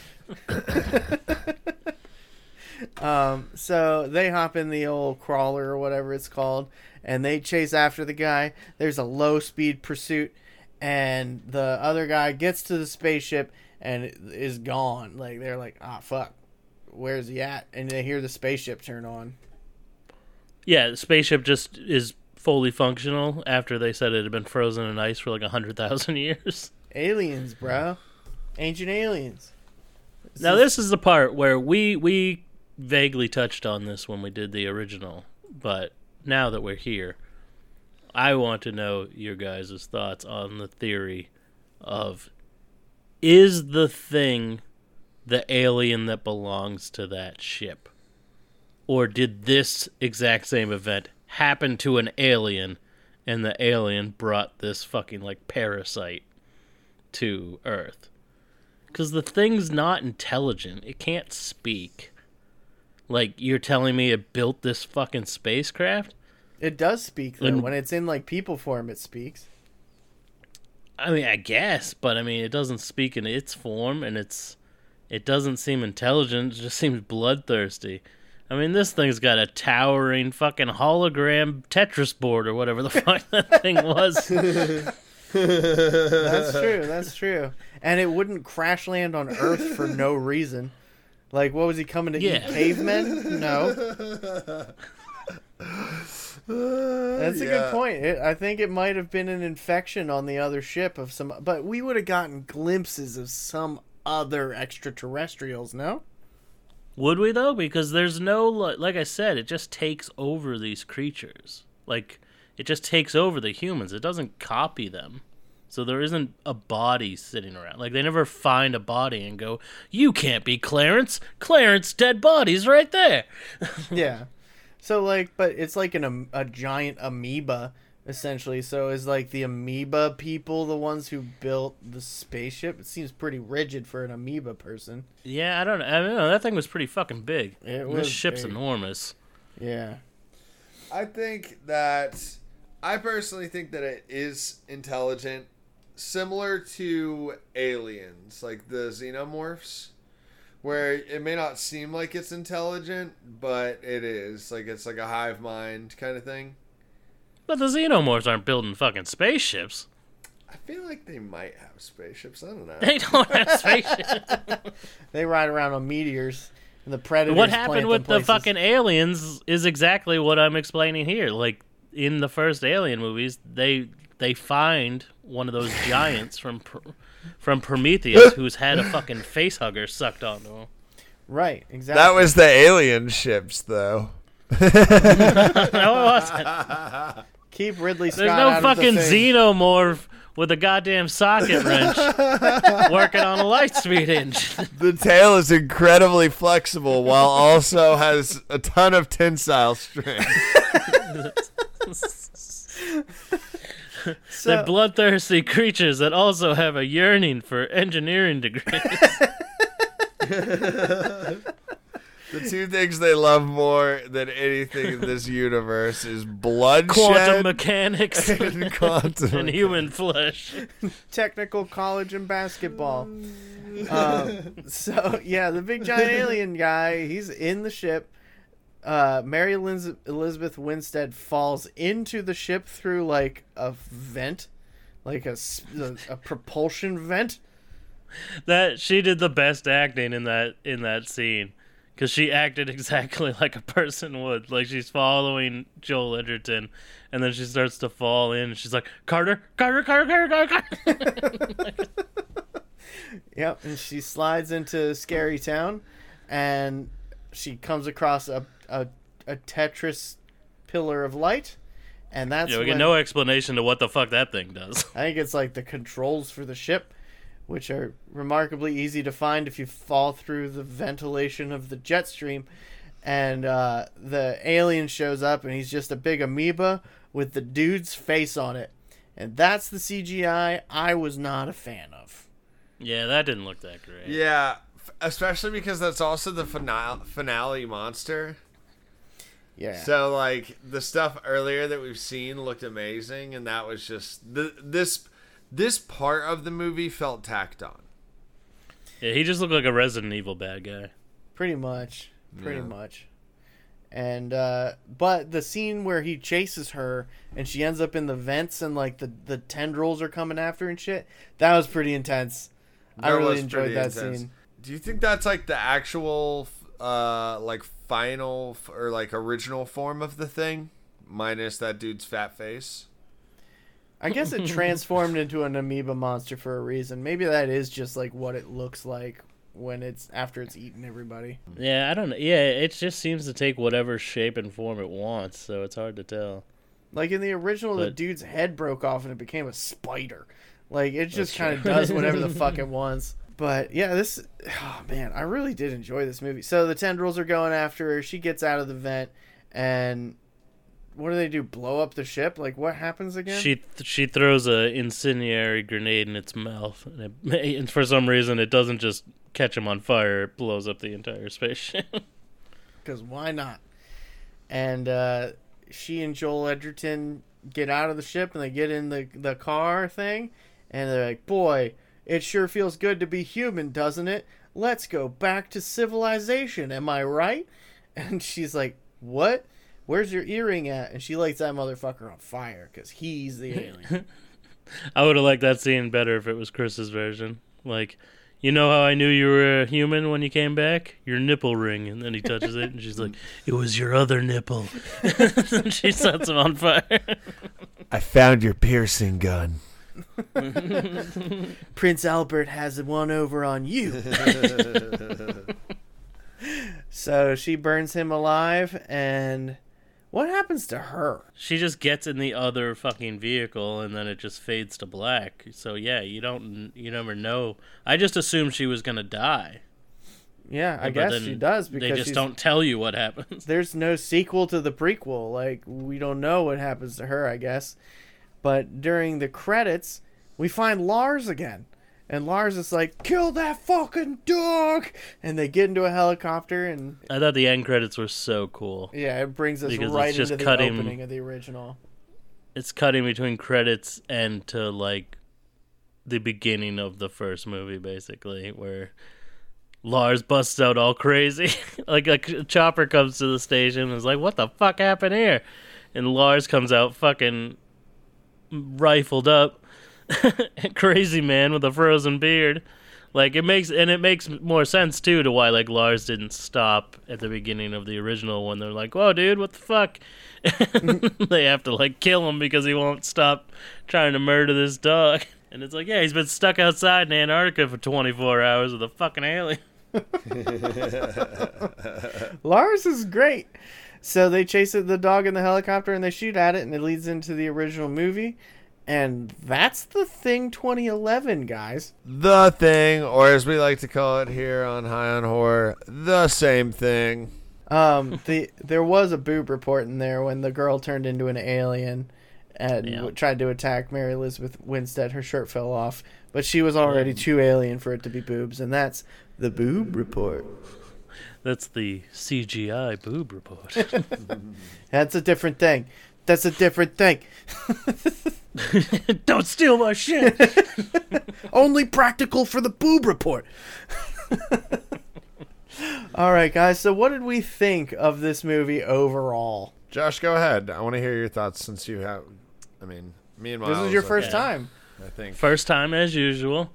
So they hop in the old crawler or whatever it's called, and they chase after the guy. There's a low speed pursuit, and the other guy gets to the spaceship and is gone. Like they're like, ah, fuck, where's he at? And they hear the spaceship turn on. Yeah, the spaceship just is fully functional after they said it had been frozen in ice for like 100,000 years. Aliens, bro. Ancient Aliens. Now this is the part where we vaguely touched on this when we did the original, but now that we're here, I want to know your guys' thoughts on the theory of, is the thing the alien that belongs to that ship? Or did this exact same event happen to an alien, and the alien brought this fucking, like, parasite to Earth? Because the thing's not intelligent. It can't speak. Like, you're telling me it built this fucking spacecraft? It does speak, though. And- When it's in, like, people form, it speaks. I mean, I guess, but I mean, it doesn't speak in its form, and it doesn't seem intelligent. It just seems bloodthirsty. I mean, this thing's got a towering fucking hologram Tetris board or whatever the fuck that thing was. That's true. That's true. And it wouldn't crash land on Earth for no reason. Like, what was he coming to eat? Cavemen? No. That's a good point. I think it might have been an infection on the other ship of some, but we would have gotten glimpses of some other extraterrestrials. No. Would we, though? Because there's no, like I said, it just takes over these creatures. Like, it just takes over the humans. It doesn't copy them. So there isn't a body sitting around. Like, they never find a body and go, you can't be Clarence. Clarence, dead body's right there. Yeah. So, like, but it's like a giant amoeba, essentially. So is, like, the amoeba people the ones who built the spaceship? It seems pretty rigid for an amoeba person. Yeah, I don't know. That thing was pretty fucking big. It This was ship's big. enormous. Yeah. I personally think that it is intelligent, similar to aliens, like the xenomorphs, where it may not seem like it's intelligent, but it is. Like, it's like a hive mind kind of thing. But the xenomorphs aren't building fucking spaceships. I feel like they might have spaceships. I don't know. They don't have spaceships. They ride around on meteors, and the predators. What plant happened them with the places. fucking aliens is exactly what I'm explaining here. Like, in the first Alien movies, they find one of those giants from Prometheus who's had a fucking face hugger sucked onto him. Right, exactly. That was the alien ships, though. No, it wasn't. Keep Ridley Scott There's no out fucking of the thing. xenomorph with a goddamn socket wrench working on a light speed engine. The tail is incredibly flexible while also has a ton of tensile strength. They're bloodthirsty creatures that also have a yearning for engineering degrees. The two things they love more than anything in this universe is bloodshed Quantum mechanics and quantum and human flesh. Technical college and basketball. So yeah, the big giant alien guy, he's in the ship. Mary Elizabeth Winstead falls into the ship through like a vent, like a propulsion vent. That she did the best acting in that scene, because she acted exactly like a person would. Like, she's following Joel Edgerton, and then she starts to fall in. And she's like, Carter. Yep, and she slides into Scary Town, and she comes across a Tetris pillar of light, and that's Yeah, we when, get no explanation to what the fuck that thing does. I think it's like the controls for the ship, which are remarkably easy to find if you fall through the ventilation of the jet stream. And the alien shows up, and he's just a big amoeba with the dude's face on it. And that's the CGI I was not a fan of. Yeah, that didn't look that great. Yeah, especially because that's also the finale monster. Yeah. So, like, the stuff earlier that we've seen looked amazing, and that was just this part of the movie felt tacked on. Yeah, he just looked like a Resident Evil bad guy. Pretty much. Yeah. And but the scene where he chases her and she ends up in the vents and like the tendrils are coming after and shit, that was pretty intense. I That really was enjoyed pretty that intense. scene. Do you think that's like the actual like final or like original form of the thing, minus that dude's fat face? I guess it transformed into an amoeba monster for a reason. Maybe that is just like what it looks like when it's after it's eaten everybody. Yeah, I don't know. Yeah, it just seems to take whatever shape and form it wants, so it's hard to tell. Like in the original, the But- dude's head broke off and it became a spider. Like it just That's kind of true. does whatever the fuck it wants. But yeah, oh man, I really did enjoy this movie. So the tendrils are going after her. She gets out of the vent, and what do they do? Blow up the ship? Like what happens again? She throws a incendiary grenade in its mouth, and for some reason it doesn't just catch him on fire; it blows up the entire spaceship. Because why not? And she and Joel Edgerton get out of the ship, and they get in the car thing, and they're like, boy, it sure feels good to be human, doesn't it? Let's go back to civilization, am I right? And she's like, what? Where's your earring at? And she lights that motherfucker on fire, because he's the alien. I would have liked that scene better if it was Chris's version. Like, you know how I knew you were a human when you came back? Your nipple ring. And then he touches it, and she's like, it was your other nipple. And she sets him on fire. I found your piercing gun. Prince Albert has one over on you. So she burns him alive, and what happens to her? She just gets in the other fucking vehicle, and then it just fades to black. So yeah, you never know. I just assumed she was gonna die. Yeah, I But guess then she does, because they just she's- don't tell you what happens. there's no sequel to the prequel. Like, we don't know what happens to her, I guess. But during the credits, we find Lars again. And Lars is like, kill that fucking dog! And they get into a helicopter, and I thought the end credits were so cool. yeah, it brings us Because it's right just into the cutting- opening of the original. It's cutting between credits and to like the beginning of the first movie, basically, where Lars busts out all crazy. Like a chopper comes to the station and is like, what the fuck happened here? And Lars comes out fucking rifled up. Crazy man with a frozen beard. Like it makes more sense too to why like Lars didn't stop at the beginning of the original when they're like, "Whoa, dude, what the fuck?" They have to like kill him because he won't stop trying to murder this dog. And it's like, yeah, he's been stuck outside in Antarctica for 24 hours with a fucking alien. Lars is great. So they chase the dog in the helicopter, and they shoot at it, and it leads into the original movie. And that's The Thing 2011, guys. The Thing, or as we like to call it here on High on Horror, the same thing. There was a boob report in there when the girl turned into an alien and Yeah. tried to attack Mary Elizabeth Winstead. Her shirt fell off, but she was already too alien for it to be boobs, and that's the boob report. That's the CGI boob report. That's a different thing. That's a different thing. Don't steal my shit. Only practical for the boob report. All right, guys. So what did we think of this movie overall? Josh, go ahead. I want to hear your thoughts since you have. I mean, me and Miles. This is your first okay. time. I think. First time as usual.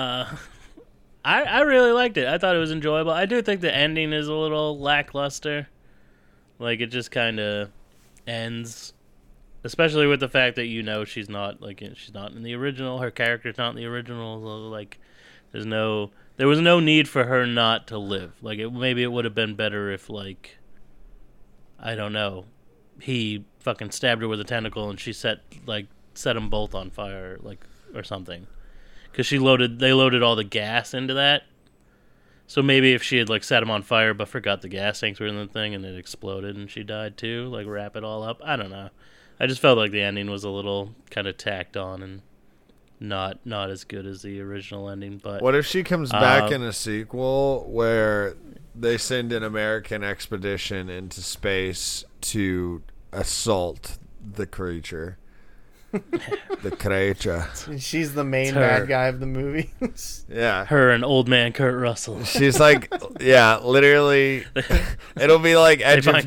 I really liked it. I thought it was enjoyable. I do think the ending is a little lackluster. Like it just kind of ends, especially with the fact that she's not in the original. Her character's not in the original. So, like there was no need for her not to live. Like maybe it would have been better if like I don't know, he fucking stabbed her with a tentacle and she set them both on fire or something. Because they loaded all the gas into that. So maybe if she had set him on fire but forgot the gas tanks were in the thing and it exploded and she died too, wrap it all up. I don't know. I just felt like the ending was a little kind of tacked on and not as good as the original ending. But What if she comes back in a sequel where they send an American expedition into space to assault the creature? The creature. She's the main It's her. bad guy of the movie. Yeah. her and old man Kurt Russell. She's like, yeah, literally. It'll be like Edge of.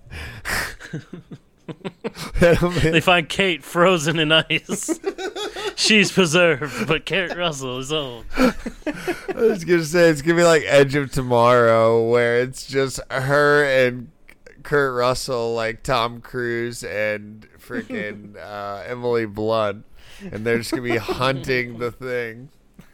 It'll be- They find Kate frozen in ice. She's preserved, but Kurt Russell is old. I was gonna say it's gonna be like Edge of Tomorrow, where it's just her and Kurt Russell, like Tom Cruise and freaking Emily Blunt. and they're just gonna be hunting the thing.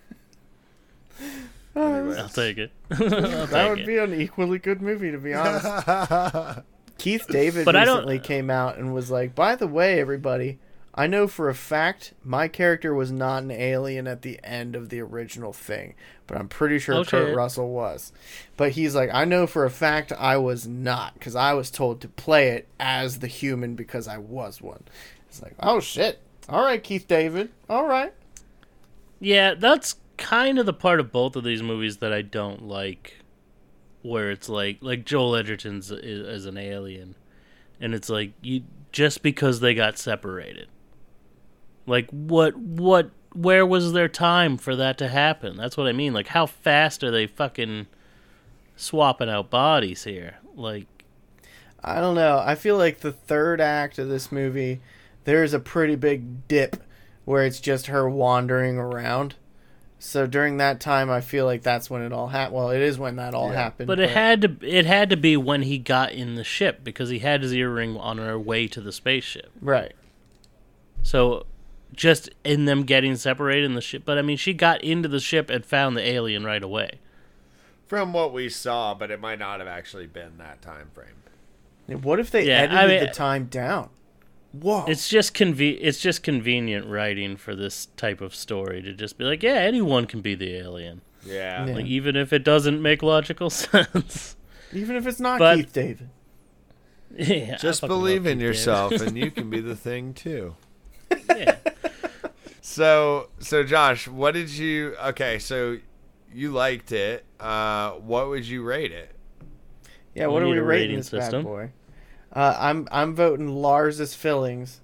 Anyways. I'll take it. That would be an equally good movie, to be honest. Keith David But I don't- recently came out and was like, by the way, everybody, I know for a fact my character was not an alien at the end of the original thing, but I'm pretty sure Oh, Kurt shit. Russell was. But he's like, I know for a fact I was not, because I was told to play it as the human because I was one. It's like, oh shit. All right, Keith David. All right. Yeah, that's kind of the part of both of these movies that I don't like, where it's like Joel Edgerton's as an alien, and it's like, you just because they got separated. Like, where was their time for that to happen? That's what I mean. Like, how fast are they fucking swapping out bodies here? Like, I don't know. I feel like the third act of this movie, there's a pretty big dip where it's just her wandering around. So during that time, I feel like that's when it all happened. Well, it is when that all happened. but it had to be when he got in the ship, because he had his earring on our way to the spaceship. Right. So, just in them getting separated in the ship. But I mean, she got into the ship and found the alien right away. From what we saw, but it might not have actually been that time frame. What if they Yeah, edited I mean- the time down? Whoa. It's just convenient writing for this type of story to just be like, yeah, anyone can be the alien. Yeah. Yeah. Like, even if it doesn't make logical sense. Even if it's not But- Keith David. Yeah, I Just fucking believe love in Keith yourself, David. and you can be the thing too. Yeah. So Josh, what did you? Okay, so you liked it. What would you rate it? Yeah, We what are need we a rating rating this system. bad boy? I'm voting Lars's fillings.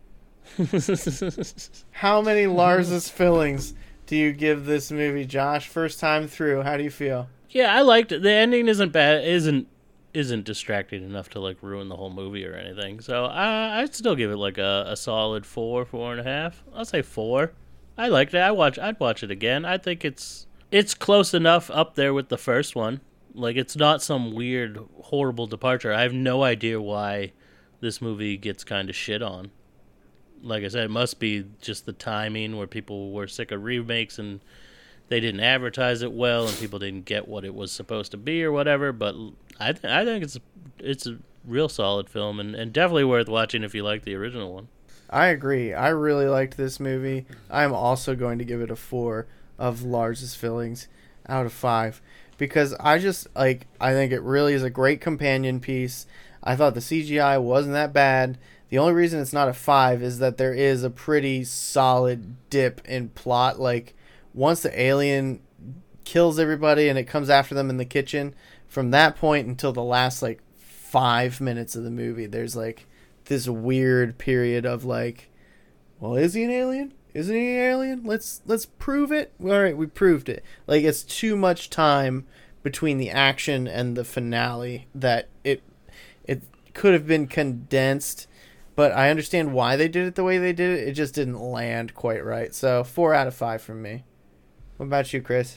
How many Lars's fillings do you give this movie, Josh? First time through, how do you feel? Yeah, I liked it. The ending isn't bad. Isn't distracting enough to like ruin the whole movie or anything. So I'd still give it like a solid 4.5. I'll say 4. I liked it. I'd watch it again. I think it's close enough up there with the first one. Like, it's not some weird, horrible departure. I have no idea why this movie gets kind of shit on. Like I said, it must be just the timing where people were sick of remakes and they didn't advertise it well and people didn't get what it was supposed to be or whatever. But I think it's a real solid film and definitely worth watching if you like the original one. I agree. I really liked this movie. I'm also going to give it a 4 of Lars's fillings out of 5 because I think it really is a great companion piece. I thought the CGI wasn't that bad. The only reason it's not a 5 is that there is a pretty solid dip in plot. Like, once the alien kills everybody and it comes after them in the kitchen, from that point until the last, 5 minutes of the movie, there's, this weird period of, well, is he an alien? Isn't he an alien? Let's prove it. All right, we proved it. It's too much time between the action and the finale that it could have been condensed. But I understand why they did it the way they did it. It just didn't land quite right. So 4 out of 5 from me. What about you, Chris?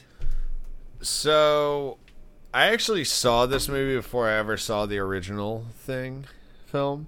So I actually saw this movie before I ever saw the original film.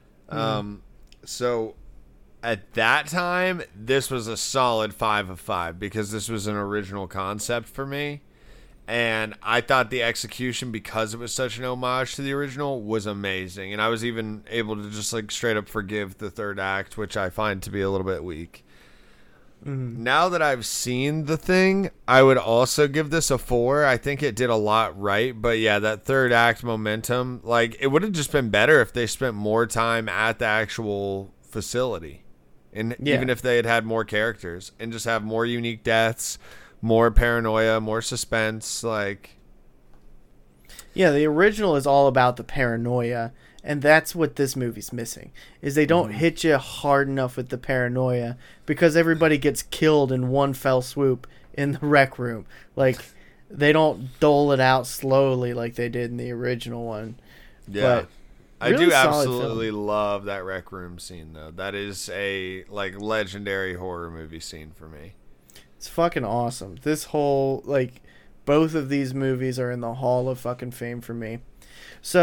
So at that time, this was a solid 5 of 5 because this was an original concept for me. And I thought the execution, because it was such an homage to the original, was amazing. And I was even able to just straight up forgive the third act, which I find to be a little bit weak. Now that I've seen the thing, I would also give this a 4. I think it did a lot right. But yeah, that third act momentum, it would have just been better if they spent more time at the actual facility. And even if they had more characters and just have more unique deaths, more paranoia, more suspense, Yeah, the original is all about the paranoia, and that's what this movie's missing. Is they don't hit you hard enough with the paranoia because everybody gets killed in one fell swoop in the rec room. They don't dole it out slowly like they did in the original one. Yeah. But I really do solid absolutely love that rec room scene, though. That is a legendary horror movie scene for me. It's fucking awesome. This whole, both of these movies are in the Hall of fucking Fame for me. So,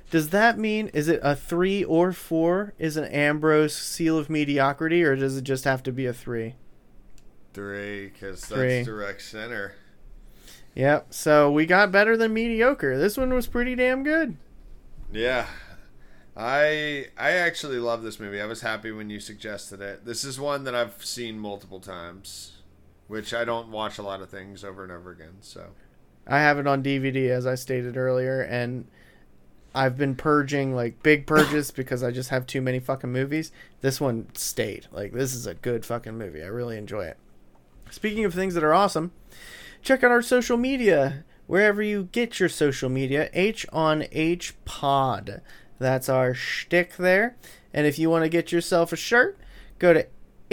Does that mean, is it a 3 or 4 is an Ambrose seal of mediocrity, or does it just have to be a 3? 3, because 3. that's direct center. Yep, so we got better than mediocre. This one was pretty damn good. Yeah. I actually love this movie. I was happy when you suggested it. This is one that I've seen multiple times, which I don't watch a lot of things over and over again, so. I have it on DVD, as I stated earlier, and I've been purging, like, big purges because I just have too many fucking movies. This one stayed. Like, this is a good fucking movie. I really enjoy it. Speaking of things that are awesome, check out our social media. Wherever you get your social media, H on H Pod. That's our shtick there. And if you want to get yourself a shirt, go to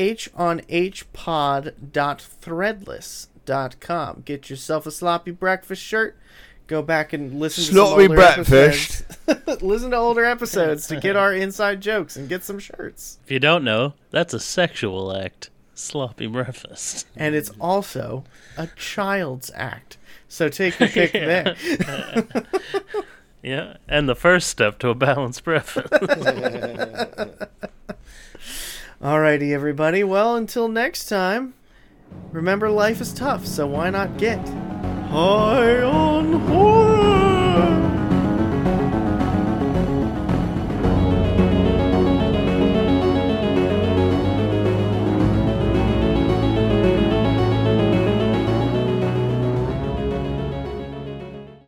honhpod.threadless.com. Get yourself a sloppy breakfast shirt. Go back and listen to Sloppy some older breakfast. episodes. Listen to older episodes to get our inside jokes and get some shirts. If you don't know, that's a sexual act. Sloppy breakfast. And it's also a child's act. So take your pick there. Yeah, and the first step to a balanced breakfast. Alrighty, everybody. Well, until next time, remember life is tough, so why not get high on horror?